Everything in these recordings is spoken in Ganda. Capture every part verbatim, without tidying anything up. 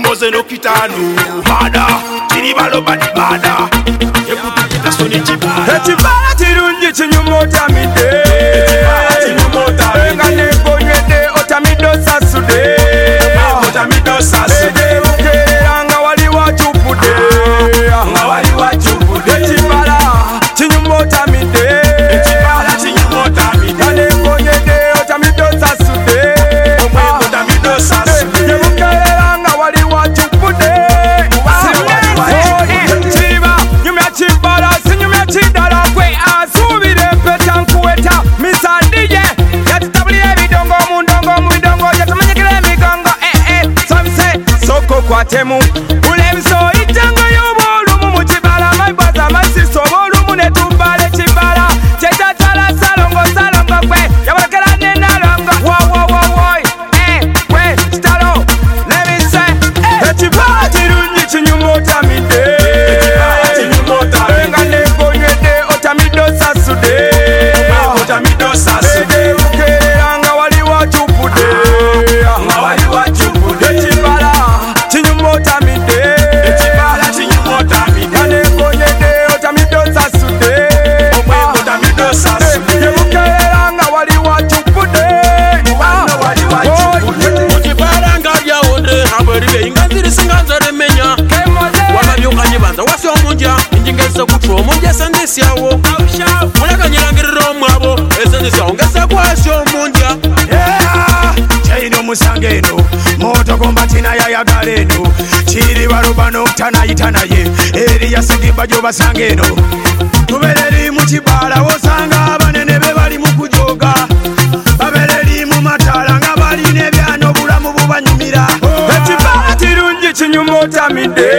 Emoze no kitano bada Chiribalo badi bada Yekutukita soni chibada Echibala chirungi chinyumo otamide Echibala chinyumo otamide Enga nekonyede otamido sasude Otamido sasude Ede ukerera nga wali wachupude Nga wali wachupude Echibala chinyumo otamide Echibala chinyumo otamide Nga nekonyede otamido sasude Otamido sasude Ede ukerera nga wali wachupude Chiba nyumya chibala sinyumya chidala kwe asubire mpeta nkuweta misandije yatitabulie ebidongo mu ndongo mu bidongo yatumanyikira emigongo eh eh somse soko kwatemu ulemso itango y'obulumu mu kibala maibaza amasiso obulumu ne tumbala ekibala kyetatala salongo salongo kwe yabalekera nenalongo wowowowoy eh kwe kitalo lemise ekibala kirungi kinyuma otamide enga nekonywedde otamido sasude Otamido sasude ukerera nga wali wachupude Nga wali wachupude ekibala kinyuma otamide Echibala chinyumo otamide nga nekonyedde otamido sasude Otamido sasude ukerera nga wali wachupude wali wachupude Mukibala nga byawonde abaribe nga nzirisinga nzaremenya wamabyukanye banza wasya omunja injingeze kutwa omunja esendesyawo mulaganyirangirira omwabo esendesyawo ngeze kwasya omunja Chaino omusange eno moto gomba tina yayagala eno kiri balobano tanayita naye eri yasigibwa gyobasanga eno tubereri mu kibala wosanga abanene be bali mu kujoga babereri mu matala nga balina ebyano obulamu bubanyumira ekibala kirungi kinyuma otamide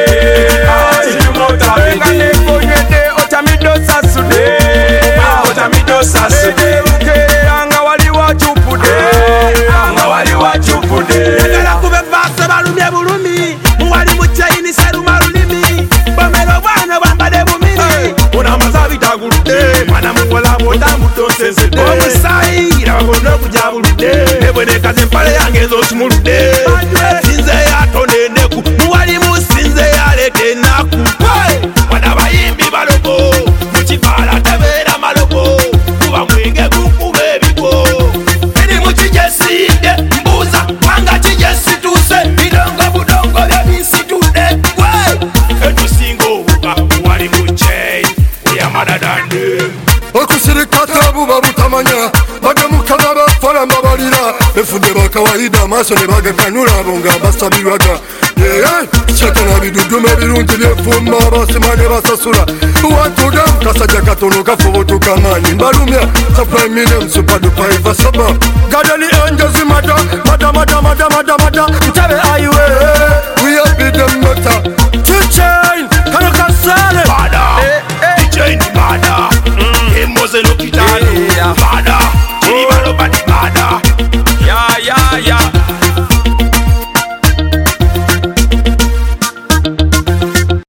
nga nekonyedde otamido sasude Otamido sasude ukerera nga wali wachupude nga wali wachupude yagala kube baase balumye bulumi muwali mu chaini seruma lulimi bomera obwana bwambale bumiri onamaza bitaguludde mwana muwola bwotambutonsezedde omusayira bagonna okujabuludde nebwenekaza empale yange ezokimuludde sinze yatona eneku muwali musinze yaleeta enaku wana bayimbi balogo mukibala tebeera malogo kuba mwenge gukuba ebigo eri mukijesidde mbuuza wanga kijesituse bidongo budongo byebisitudde etusinga obuka wali muceyi weyamadadande okusirikata buba butamanya bagemukana bafala mabalira befudde bakawaida amaaso ne bagakanula abo nga basabirwaga kyatana bidudume birungi byefuma abasima ne basasula watuga kasajja katono kafubutuka maanyi mbalumya saprime msupadupa iva saba gadeli enjozi mada mada mada mada mada mada ntabe aiwe wiyabidemmeta tuchain kano kasale bada D J ni bada Emoze no kitano bada Chiribalo badi bada